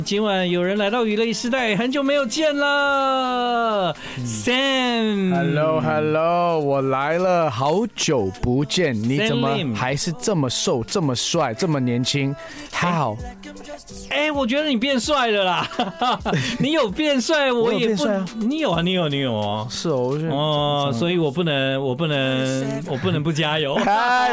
今晚有人来到娱乐时代，很久没有见了。 Sam，Hello， 我来了，好久不见，你怎么还是这么瘦、这么帅、这么年轻 ？How？ 我觉得你变帅了啦！你有变帅，我也不，你有啊，你有哦。 是哦， 所以我不能不加油。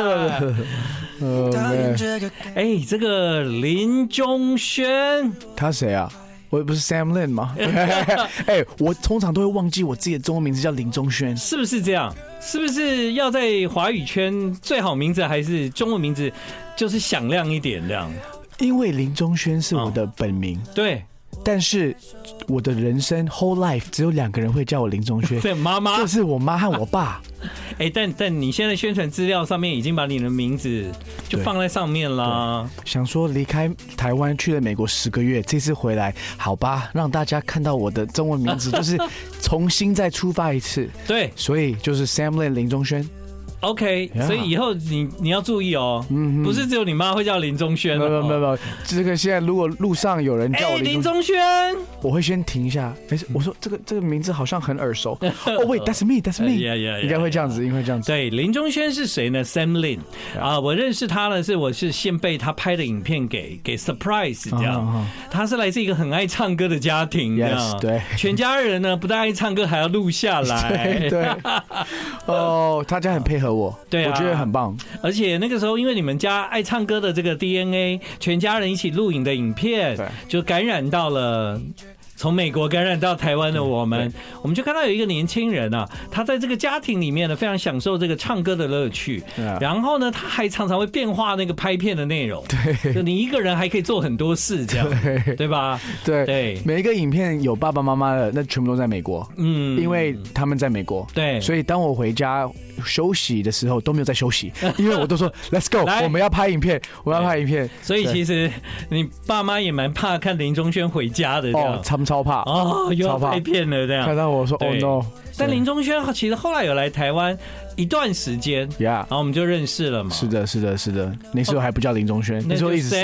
这个林中轩， 他谁啊？我不是 Sam Lin 吗？我通常都会忘记我自己的中文名字叫林中轩， 是不是这样？是不是要在华语圈最好名字还是中文名字就是响亮一点这样？ 因为林中轩是我的本名， 对。 但是我的人生 whole life 只有2个人会叫我林中轩， 对，妈妈， 就是我妈和我爸。 但你现在宣传资料上面已经把你的名字就放在上面啦。 想说离开台湾去了美国10个月，这次回来，好吧，让大家看到我的中文名字，就是重新再出发一次。 对， 所以就是 Sam Lin 林中轩。 OK， 所以以后你要注意哦，不是只有你妈会叫林中轩， 没有，这个现在如果路上有人叫我林中轩，我会先停一下，我说这个名字好像很耳熟，wait that's me， 应该会这样子， 对，林中轩是谁呢 ？Sam Lin 我认识他呢，我是先被他拍的影片给 surprise 这样，他是来自一个很爱唱歌的家庭，这样， 对， 全家人呢不但爱唱歌，还要录下来， 对，他家很配合。对啊，我觉得很棒。 而且那个时候，因为你们家爱唱歌的这个 DNA， 全家人一起录影的影片，就感染到了。从美国感染到台湾的我们就看到有一个年轻人啊，他在这个家庭里面呢，非常享受这个唱歌的乐趣。然后呢，他还常常会变化那个拍片的内容。对，就你一个人还可以做很多事，这样，对吧？ 对，每一个影片有爸爸妈妈的，那全部都在美国。因为他们在美国。对，所以当我回家休息的时候都没有在休息，因为我都说 Let's go， 我们要拍影片， 所以其实你爸妈也蛮怕看林中轩回家的，这样。 他们超怕又要拍片了这样。 看到我说 Oh no！ 但林中轩其实后来有来台湾一段时间，然后我们就认识了嘛。 是的，那时候还不叫林中轩，那时候一直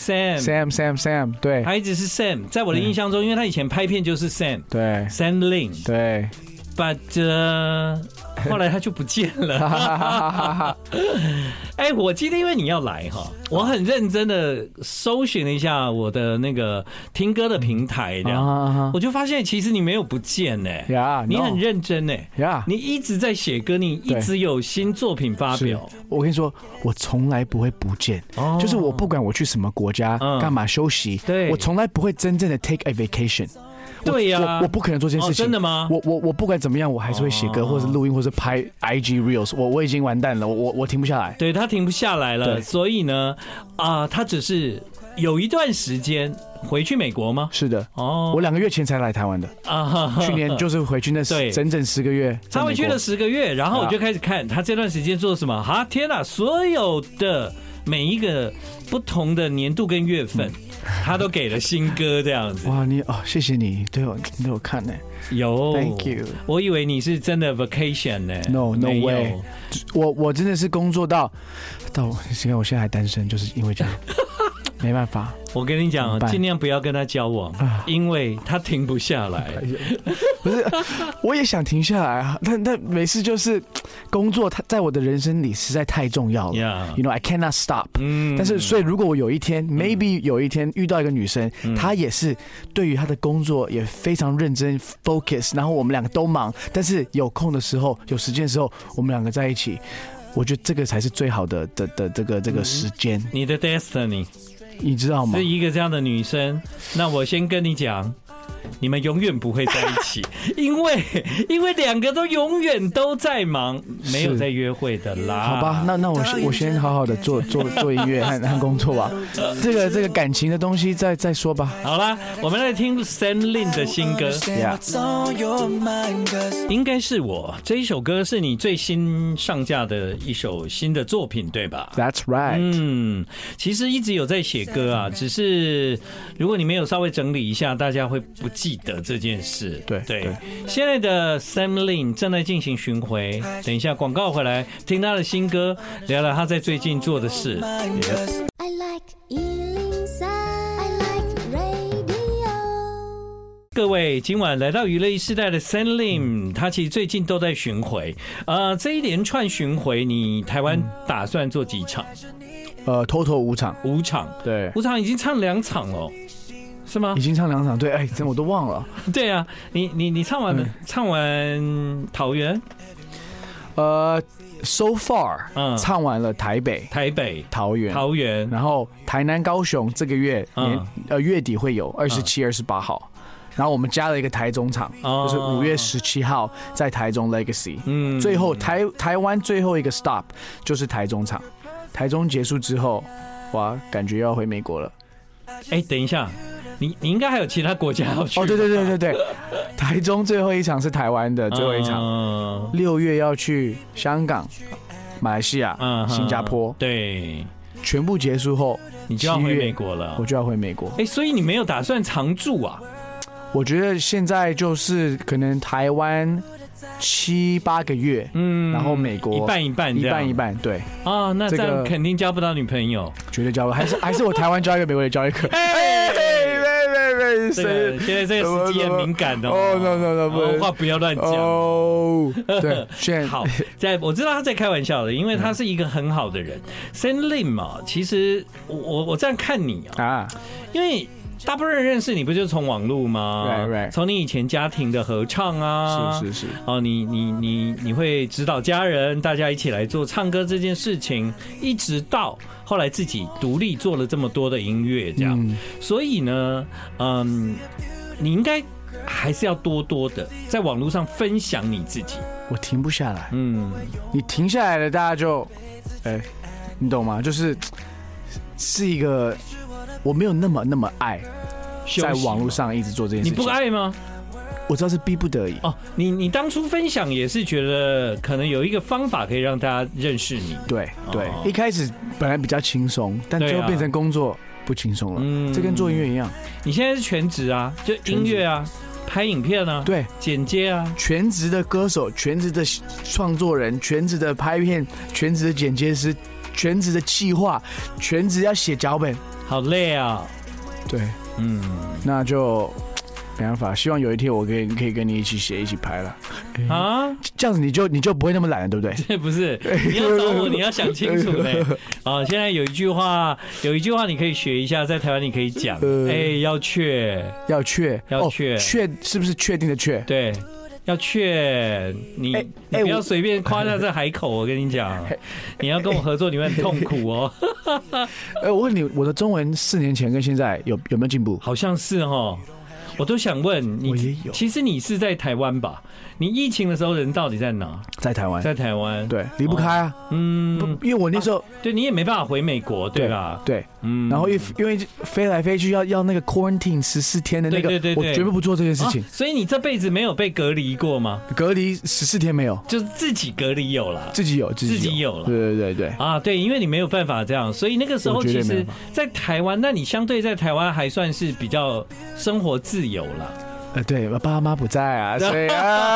Sam， 对， 他一直是 Sam， 在我的印象中，因为他以前拍片就是 Sam， 对 ，Sam Lin， 对。 But 后来他就不见了。我记得因为你要来哈，我很认真的搜寻了一下我的那个听歌的平台，这样，我就发现其实你没有不见呢。你很认真呢。你一直在写歌，你一直有新作品发表。 我跟你说，我从来不会不见，就是我不管我去什么国家干嘛休息，我从来不会真正的 take a vacation。 对呀， 我不可能做这件事情。 真的吗？ 我不管怎么样，我还是会写歌，或者录音，或者拍 IG Reels。我已经完蛋了，我停不下来。 对，他停不下来了，所以呢，他只是有一段时间回去美国吗？ 是的，我2个月前才来台湾的去年就是回去那整整10个月。 他回去了10个月，然后我就开始看他这段时间做什么。天哪，所有的每一个不同的年度跟月份。他都给了新歌这样子。 哇，谢谢你对我看呢。 有 ，Thank you。 我以为你是真的 vacation 呢。 No way。我真的是工作到现在我现在还单身，就是因为这样，没办法。 我跟你讲，尽量不要跟他交往，因为他停不下来。 不是，我也想停下来啊，但每次就是工作，它在我的人生里实在太重要了。You know, I cannot stop。但是，所以如果我有一天 ，maybe 有一天遇到一个女生，她也是对于她的工作也非常认真 focus， 然后我们2个都忙，但是有空的时候、有时间的时候，我们2个在一起，我觉得这个才是最好的这个时间。 你的 destiny。 你知道吗？ 是一个这样的女生，那我先跟你讲，你们永远不会在一起，因为2个都永远都在忙，没有在约会的啦。 好吧，那我先好好的做音乐和工作吧。这个感情的东西再说吧。 好啦，我们来听 Sam Lin 的新歌。应该是我这一首歌是你最新上架的一首新的作品，对吧 ？That's right。 其实一直有在写歌啊，只是如果你没有稍微整理一下，大家会不记得这件事。对，现在的 Sam Lin 正在进行巡回，等一下广告回来听他的新歌，聊聊他在最近做的事。I like 103, I like radio。 各位，今晚来到娱乐一世代的 Sanlim， 他其实最近都在巡回。这一连串巡回，你台湾打算做几场 ？total 5场 ，5场， 对 ，5场已经唱2场了，是吗？ 已经唱2场，对，哎，真我都忘了。 对啊，你唱完了，唱完桃园 ，so far， 唱完了台北、桃园，然后台南、高雄这个月月底会有27、28号。然后我们加了一个台中场，就是5月17号在台中 Legacy。最后台湾最后一个 stop 就是台中场。台中结束之后，哇，感觉要回美国了。 哎，等一下，你应该还有其他国家要去。 哦，对，台中最后一场是台湾的最后一场。6月要去香港、马来西亚、新加坡。 对， 全部结束后， 你就要回美国了。 我就要回美国。 哎，所以你没有打算常住啊？ 我觉得现在就是可能台湾7、8个月，然后美国一半一半，对啊，那这样肯定交不到女朋友， 绝对交不到，还是我台湾交一个，美国也交一个。 现在这个时机很敏感的哦，话不要乱讲哦。对， 好，我知道他在开玩笑的，因为他是一个很好的人。Sanlim 嘛，其实我这样看你啊，因为大部分人认识你不就是从网络吗？从你以前家庭的合唱啊， 是哦，你会指导家人，大家一起来做唱歌这件事情，一直到后来自己独立做了这么多的音乐，这样，所以呢，你应该还是要多多的在网络上分享你自己。 我停不下来，你停下来了，大家就，你懂吗？就是一个。我没有那么爱在网络上一直做这件事情。 你不爱吗？ 我知道是逼不得已。 哦，你当初分享也是觉得可能有一个方法可以让大家认识你。 对，一开始本来比较轻松，但最后变成工作不轻松了。这跟做音乐一样。 你现在是全职啊，就音乐啊，拍影片啊， 对， 剪接啊， 全职的歌手，全职的创作人，全职的拍片，全职的剪接师，全职的企划，全职要写脚本。 好累啊！ 对，那就没办法。希望有一天我可以跟你一起写、一起拍了啊！这样子你就不会那么懒了，对不对？ 这不是，你要找我，你要想清楚嘞。啊，现在有一句话你可以学一下，在台湾你可以讲，要确是不是确定的确？ 对。要确你不要随便夸下这海口，我跟你讲，你要跟我合作，你会很痛苦哦。 我问你，我的中文4年前跟现在有没有进步？ 好像是哦，我都想问你。 我也有。 其实你是在台湾吧？你疫情的时候人到底在哪？ 在台湾。 在台湾。 对，离不开啊。因为我那时候对你也没办法回美国，对吧？ 对。然后因为飞来飞去要那个 quarantine 14天的那个，我绝对不做这件事情。 所以你这辈子没有被隔离过吗？ 隔离14天没有， 就是自己隔离有了， 自己有了。对啊， 对，因为你没有办法这样，所以那个时候其实，在台湾，那你相对在台湾还算是比较生活自由了。 对，我爸妈不在啊，所以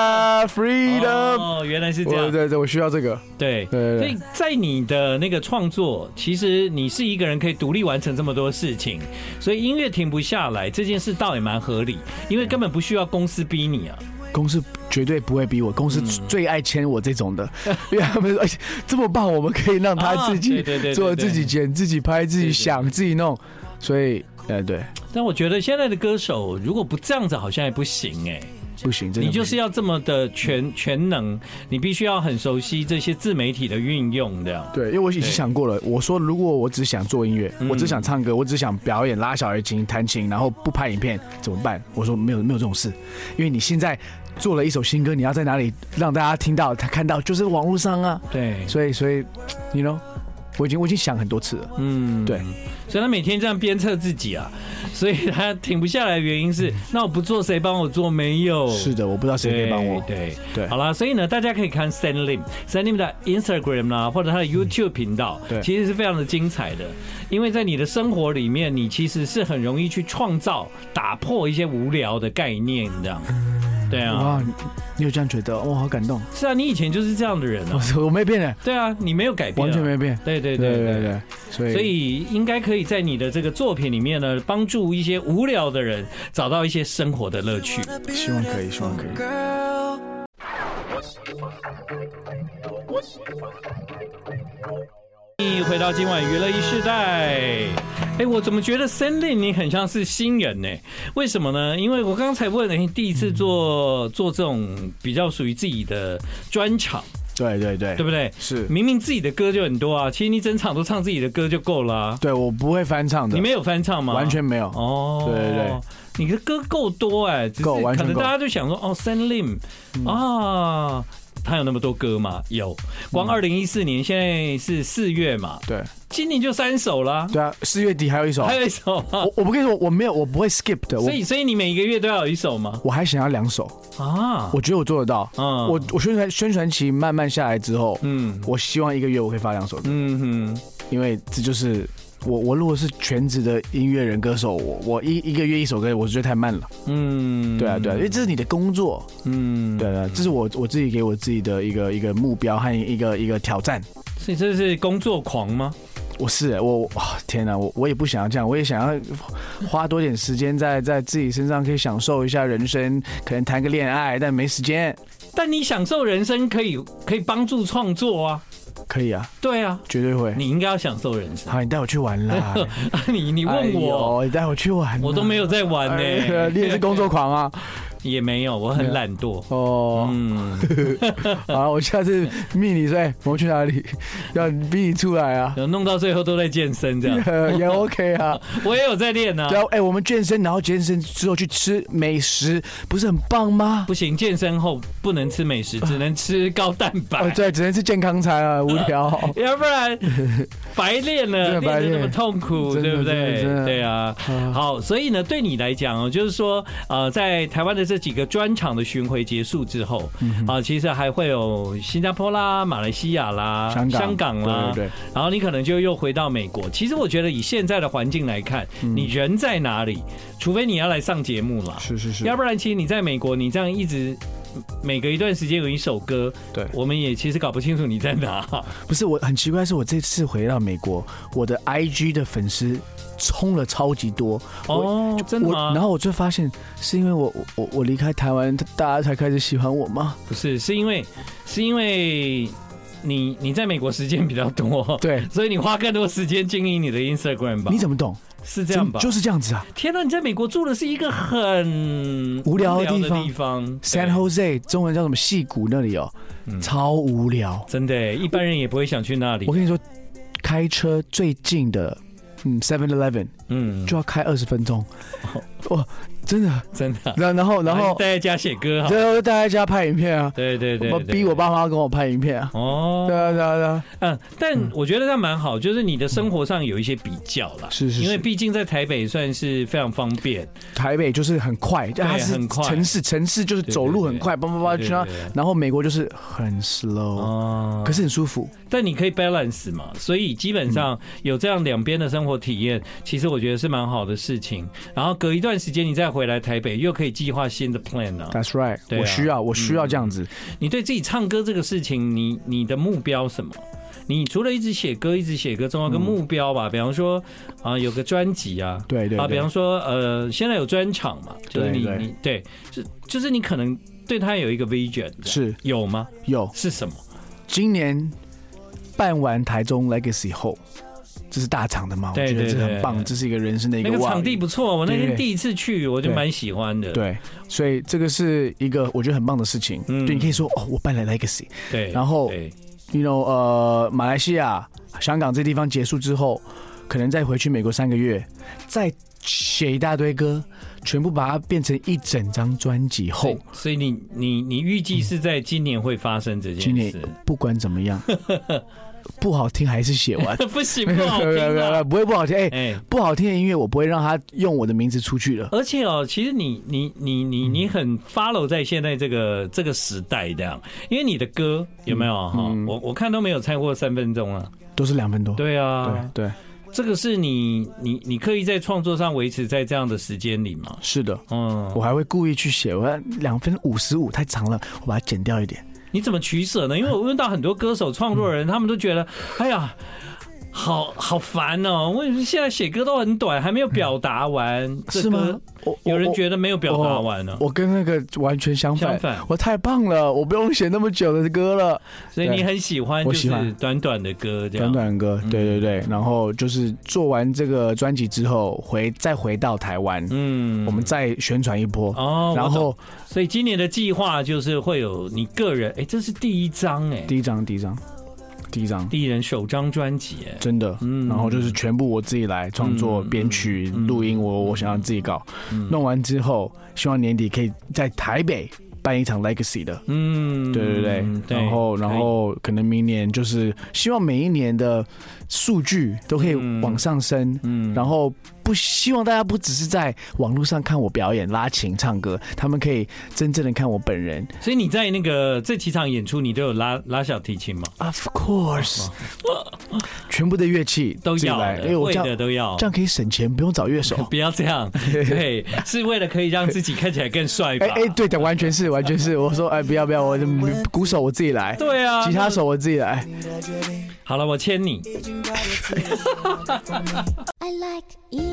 freedom。 哦，原来是这样。 对，我需要这个。 对，所以在你的那个创作，其实你是一个人可以独立完成这么多事情，所以音乐停不下来这件事倒也蛮合理，因为根本不需要公司逼你啊。 公司绝对不会逼我，公司最爱签我这种的，因为他们说这么棒，我们可以让他自己做、自己剪、自己拍、自己想、自己弄，所以对。 但我觉得现在的歌手如果不这样子，好像也不行不行，真的你就是要这么的全能，你必须要很熟悉这些自媒体的运用，这样。 对，因为我已经想过了，我说如果我只想做音乐，我只想唱歌，我只想表演、拉小提琴、弹琴，然后不拍影片怎么办？我说没有这种事，因为你现在做了一首新歌，你要在哪里让大家听到、他看到，就是网络上啊。 对， 所以 you know。我已经想很多次了，对， 所以他每天这样鞭策自己啊，所以他停不下来的原因是，那我不做谁帮我做？没有， 是的，我不知道谁可以帮我。 对，好啦，所以呢，大家可以看 Sanlim 的 Instagram 啦，或者他的 YouTube 频道，其实是非常的精彩的，因为在你的生活里面，你其实是很容易去创造、打破一些无聊的概念，这样。 对啊， 哇，你有这样觉得？哇，好感动。 是啊，你以前就是这样的人啊。 我没变的。 对啊，你没有改变， 完全没变。 对，所以应该可以在你的这个作品里面呢，帮助一些无聊的人找到一些生活的乐趣。 希望可以。 回到今晚娱乐一世代，我怎么觉得森林你很像是新人呢？为什么呢？因为我刚才问，第一次做这种比较属于自己的专场， 对不对？ 是， 明明自己的歌就很多啊，其实你整场都唱自己的歌就够了啊。 对，我不会翻唱的。你没有翻唱吗？ 完全没有。 哦， 对， 你的歌够多够，完全够。 可能大家就想说，森林啊。他有那么多歌吗？有，光2014年现在是4月嘛， 对， 今年就3首了。 对啊，4月底还有一首，我不跟你说，我不会 skip 的。 所以你每一个月都要有一首吗？ 我还想要2首啊，我觉得我做得到。我宣传期慢慢下来之后，我希望1个月我可以发2首歌。因为这就是。我如果是全职的音乐人歌手，我一个月1首歌，我觉得太慢了。对啊，因为这是你的工作。对啊，这是我自己给我自己的一个目标和一个挑战。 所以这是工作狂吗？ 天哪，我也不想要这样，我也想要花多点时间在自己身上，可以享受一下人生，可能谈个恋爱，但没时间。 但你享受人生可以帮助创作啊。 可以啊， 对啊， 绝对会。 你应该要享受人生。 好，你带我去玩啦。 你问我， 你带我去玩， 我都没有在玩呢。 你也是工作狂啊？ 也没有，我很懒惰。 好，我下次密你说，我们去哪里？要逼你出来啊！ 弄到最后都在健身这样， 也 OK 啊。 我也有在练啊。 对啊，我们健身，然后健身之后去吃美食，不是很棒吗？ 不行，健身后不能吃美食，只能吃高蛋白。 对，只能吃健康餐啊，无聊。 要不然白练了，练得那么痛苦，对不对？对啊。好，所以呢，对你来讲就是说，在台湾的这几个专场的巡回结束之后，其实还会有新加坡啦、马来西亚啦、香港啦，对，然后你可能就又回到美国。其实我觉得以现在的环境来看，你人在哪里，除非你要来上节目啦， 是， 要不然其实你在美国，你这样一直每隔一段时间有一首歌，对，我们也其实搞不清楚你在哪。 不是，我很奇怪，是我这次回到美国，我的 IG 的粉丝冲了超级多真的吗？ 然后我就发现是因为我离开台湾，大家才开始喜欢我吗？ 不是，是因为你在美国时间比较多， 对， 所以你花更多时间经营你的 Instagram 吧？ 你怎么懂？ 是这样吧？ 就是这样子啊！ 天哪，你在美国住的是一个很无聊的地方 ，San Jose， 中文叫什么？矽谷那里超无聊， 真的，一般人也不会想去那里。 我跟你说，开车最近的7-Eleven，就要开20分钟，哇！真的，然后待在家写歌哈， 然后待在家拍影片啊， 对， 我逼我爸妈跟我拍影片啊，对啊， 但我觉得那蛮好，就是你的生活上有一些比较啦， 是， 因为毕竟在台北算是非常方便， 台北就是很快，它是很快，城市就是走路很快，然后美国就是很 slow，可是很舒服， 但你可以 balance 嘛，所以基本上有这样两边的生活体验，其实我觉得是蛮好的事情。然后隔一段时间你再回来台北，又可以计划新的 plan 啊。 That's right，我需要这样子。 你对自己唱歌这个事情，你的目标什么？你除了一直写歌，总有个目标吧？比方说有个专辑啊， 对， 比方说现在有专场嘛，就是你对，就是你可能对他有一个 vision， 是有吗？ 有， 是什么？ 今年办完台中 Legacy 后。这是大场的嘛？我觉得这很棒，这是一个人生的一个。 那个场地不错，我那天第一次去，我就蛮喜欢的。 对，所以这个是一个我觉得很棒的事情。对，你可以说我办了 Legacy， 对， 然后马来西亚、香港这地方结束之后，可能再回去美国3个月，再写一大堆歌，全部把它变成一整张专辑后， 所以你预计是在今年会发生这件事？ 今年不管怎么样。不好听还是写完， 不行，不好听， 不会不好听。不好听的音乐我不会让他用我的名字出去了。 而且其实你很 follow 在现在这个时代这样，因为你的歌有没有我看都没有超过3分钟啊， 都是2分多。 对啊， 对。 这个是你刻意在创作上维持在这样的时间里吗？ 是的，我还会故意去写，我要2分55太长了，我把它剪掉一点。 你怎么取舍呢？因为我问到很多歌手创作人，他们都觉得，哎呀。好烦哦！为什么现在写歌都很短，还没有表达完？ 是吗？ 有人觉得没有表达完呢。 我跟那个完全相反，我太棒了，我不用写那么久的歌了。 所以你很喜欢，就是短短的歌，这样。 短短的歌，对对对。然后就是做完这个专辑之后，再回到台湾，我们再宣传一波。哦，然后， 所以今年的计划就是会有你个人，这是第一张， 第一张第一人首张专辑， 真的，然后就是全部我自己来创作、编曲、录音，我想要自己搞。弄完之后，希望年底可以在台北办一场 Legacy 的，对对对，然后可能明年就是希望每一年的数据都可以往上升，然后不希望大家不只是在网络上看我表演、拉琴、唱歌，他们可以真正的看我本人。 所以你在那个这几场演出，你都有拉小提琴吗 ？Of course， 全部的乐器都要的，因为我会的都要， 这样可以省钱，不用找乐手。 不要这样，对，是为了可以让自己看起来更帅吧？ 对的，完全是。我说不要，我鼓手我自己来， 对啊， 吉他手我自己来。 好了，我签你。 I like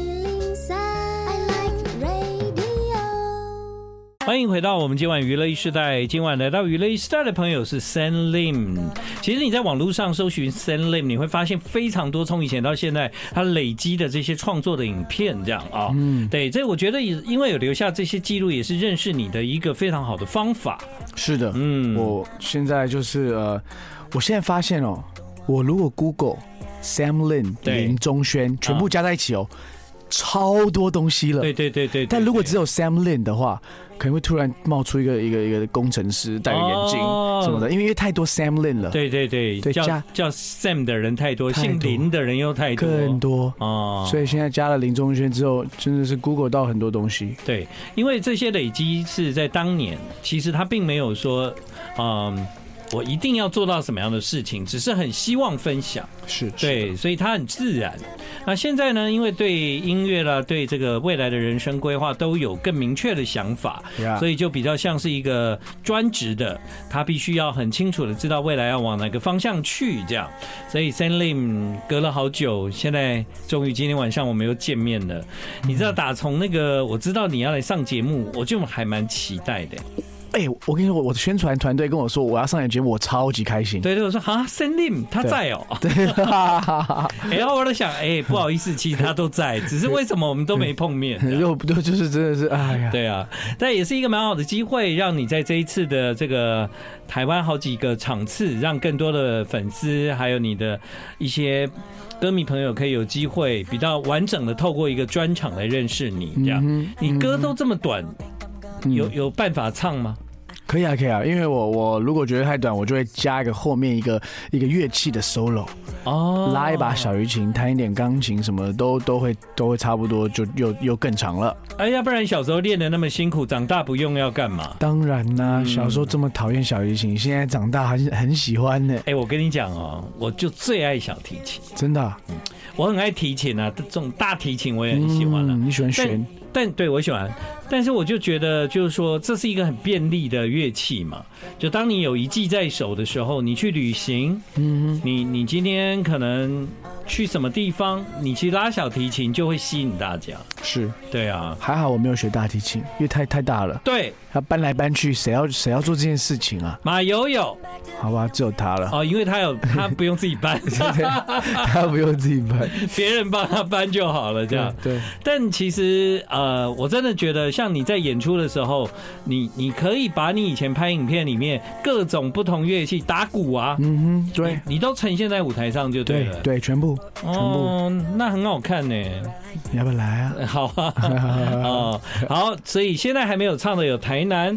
103, I like radio。 欢迎回到我们今晚娱乐一时代。今晚来到娱乐一时代的朋友是 Sam Lim。其实你在网络上搜寻 Sam Lim， 你会发现非常多从以前到现在他累积的这些创作的影片，这样啊，对，这我觉得也因为有留下这些记录，也是认识你的一个非常好的方法。 是的，我现在就是我现在发现我如果 Google Sam Lim 林宗轩全部加在一起超多东西了。 对。 但如果只有 Sam Lim 的话，可能会突然冒出一个工程师戴个眼镜什么的，因为太多 Sam Lim 了。 对，叫 Sam 的人太多，姓林的人又太多， 更多哦。所以现在加了林宗轩之后，真的是 Google 到很多东西。 对，因为这些累积是在当年，其实他并没有说，我一定要做到什么样的事情，只是很希望分享， 是对，所以它很自然。那现在呢，因为对音乐啦，对这个未来的人生规划都有更明确的想法，所以就比较像是一个专职的，他必须要很清楚的知道未来要往哪个方向去，这样。所以 Sam Lim 隔了好久，现在终于今天晚上我们又见面了。你知道，打从那个我知道你要来上节目，我就还蛮期待的。 我跟你说，我的宣传团队跟我说我要上你节目，我超级开心。 对，我说Sam Lim 他在对， 然后我在想，不好意思，其实他都在，只是为什么我们都没碰面？ 就是真的是，哎呀， 对啊，但也是一个蛮好的机会，让你在这一次的这个台湾好几个场次，让更多的粉丝还有你的一些歌迷朋友可以有机会比较完整的透过一个专场来认识你。这样，你歌都这么短。有办法唱吗？ 可以啊，因为我如果觉得太短，我就会加一个后面一个乐器的 solo， 拉一把小提琴，弹一点钢琴，什么的都会差不多，就又更长了。 要不然小时候练得那么辛苦，长大不用要干嘛？ 当然啦，小时候这么讨厌小提琴，现在长大还是很喜欢呢。 我跟你讲我就最爱小提琴， 真的我很爱提琴啊，这种大提琴我也很喜欢了。 你喜欢弦？ 但对我喜欢，但是我就觉得就是说这是一个很便利的乐器嘛，就当你有一技在手的时候，你去旅行，你今天可能去什么地方，你其实拉小提琴就会吸引大家。 是，对啊， 还好我没有学大提琴，因为太大了。 对， 他搬来搬去，谁要做这件事情啊？ 马友友， 好吧，只有他了。 因为他不用自己搬， 他不用自己搬， 别人帮他搬就好了，这样。 对。 但其实我真的觉得，像你在演出的时候，你可以把你以前拍影片里面各种不同乐器，打鼓啊， 对， 你都呈现在舞台上就对了。 对，全部。 那很好看呢。 你要不要来啊？ 好啊，好，所以现在还没有唱的有台南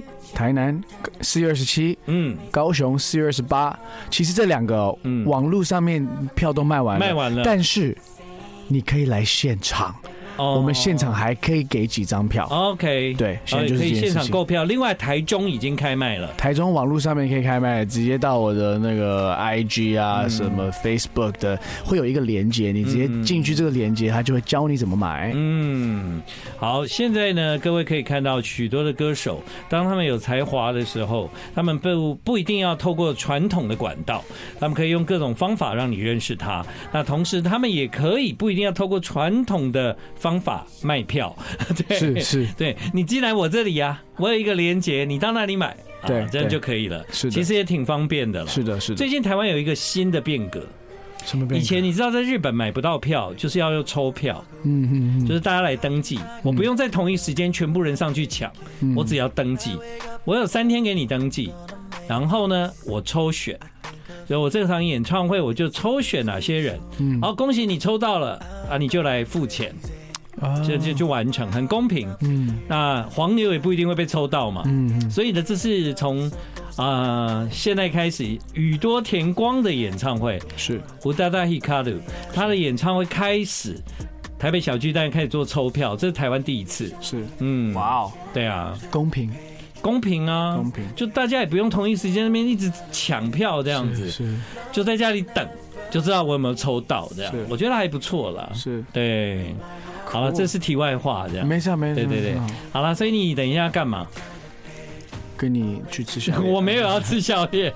4月27，高雄4月28。其实这两个网络上面票都卖完了，但是你可以来现场。 我们现场还可以给几张票。 OK， 对，现在就是可以现场购票。另外，台中已经开卖了， 台中网络上面可以开卖，直接到我的那个 IG 啊，什么 Facebook 的，会有一个连结，你直接进去这个连结，他就会教你怎么买。 好，现在呢，各位可以看到许多的歌手，当他们有才华的时候，他们不一定要透过传统的管道，他们可以用各种方法让你认识他。那同时，他们也可以不一定要透过传统的方法卖票。对， 是， 对，你进来我这里啊，我有一个连结，你到那里买， 对， 这样就可以了。 是的， 其实也挺方便的了。 是的。 最近台湾有一个新的变革。 什么变革？ 以前你知道在日本买不到票，就是要用抽票，就是大家来登记，我不用在同一时间全部人上去抢，我只要登记，我有3天给你登记，然后呢，我抽选，所以我这场演唱会我就抽选哪些人，然后恭喜你抽到了啊，你就来付钱。就完成，很公平。那黄牛也不一定会被抽到嘛。所以呢，这是从现在开始，宇多田光的演唱会是宇多田光，他的演唱会开始，台北小巨蛋开始做抽票，这是台湾第一次。 是， 哇哦，对啊， 公平啊，公平， 就大家也不用同一时间那边一直抢票这样子， 是， 就在家里等，就知道我有没有抽到这样，我觉得还不错啦。 是， 对。好了，这是题外话，这样没事。 对，好了，所以你等一下干嘛？ 跟你去吃宵夜。 我没有要吃宵夜。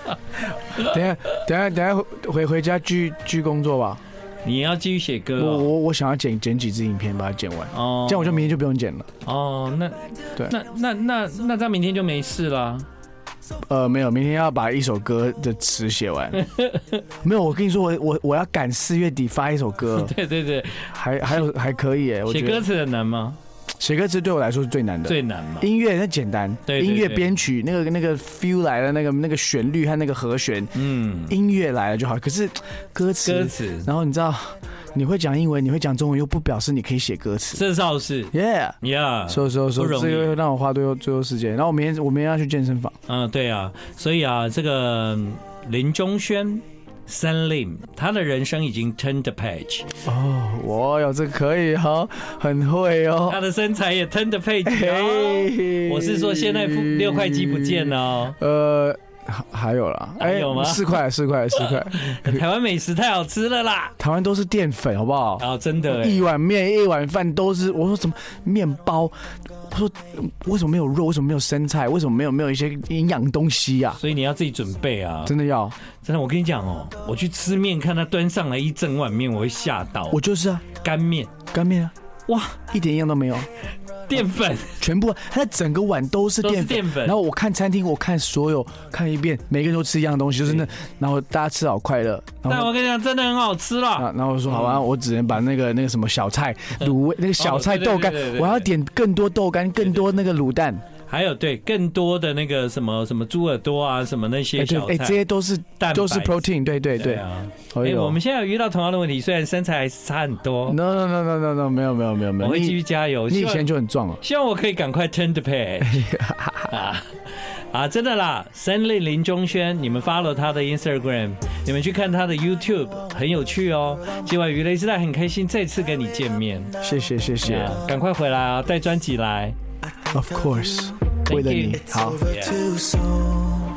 等下回家继续工作吧。 你要继续写歌我想要剪几支影片把它剪完。这样我就明天就不用剪了。 那这样明天就没事啦。 没有，明天要把一首歌的词写完。没有，我跟你说，我要赶4月底发一首歌。 对， 还可以耶。 写歌词很难吗？ 写歌词对我来说是最难的， 最难嘛。 音乐那简单，音乐编曲那个 feel 来了，那个旋律和那个和弦，音乐来了就好。可是歌词，然后你知道。你会讲英文，你会讲中文，又不表示你可以写歌词。 这倒是 ，Yeah， 说，这个会让我花最多时间。然后我明天要去健身房。 对啊，所以啊，这个林中轩 Sunlim， 他的人生已经 turn the page。 哇哟，这个可以很会哦。 他的身材也 turn the page。我是说，现在6块肌不见了哦。 还有啦， 还有吗 ？4块。 台湾美食太好吃了啦！ 台湾都是淀粉，好不好？ 真的， 一碗面、一碗饭都是。我说怎么面包？我说为什么没有肉？为什么没有生菜？为什么没有一些营养东西啊？ 所以你要自己准备啊！ 真的要， 真的，我跟你讲哦，我去吃面，看他端上来一整碗面，我会吓到。 我就是啊， 干面啊，哇，一点营养都没有。 淀粉全部，它整个碗都是淀粉。然后我看餐厅，我看一遍，每个人都吃一样的东西，就是那，然后大家吃好快乐。 但我跟你讲，真的很好吃啦。 然后我说好吧，我只能把那个什么小菜卤味，那个小菜豆干，我要点更多豆干，更多那个卤蛋。 还有更多的那个什么猪耳朵啊，什么那些小菜， 这些都是 protein， 对啊。 我们现在有遇到同样的问题，虽然身材还是差很多。 No， 没有， 我会继续加油。 你以前就很壮了， 希望我可以赶快 turn the page。真的啦，Sunlim林中轩，你们 follow 他的 Instagram， 你们去看他的 YouTube， 很有趣哦。今晚鱼雷时代很开心再次跟你见面， 谢谢， 赶快回来啊，带专辑来。 Of course， 为了你好。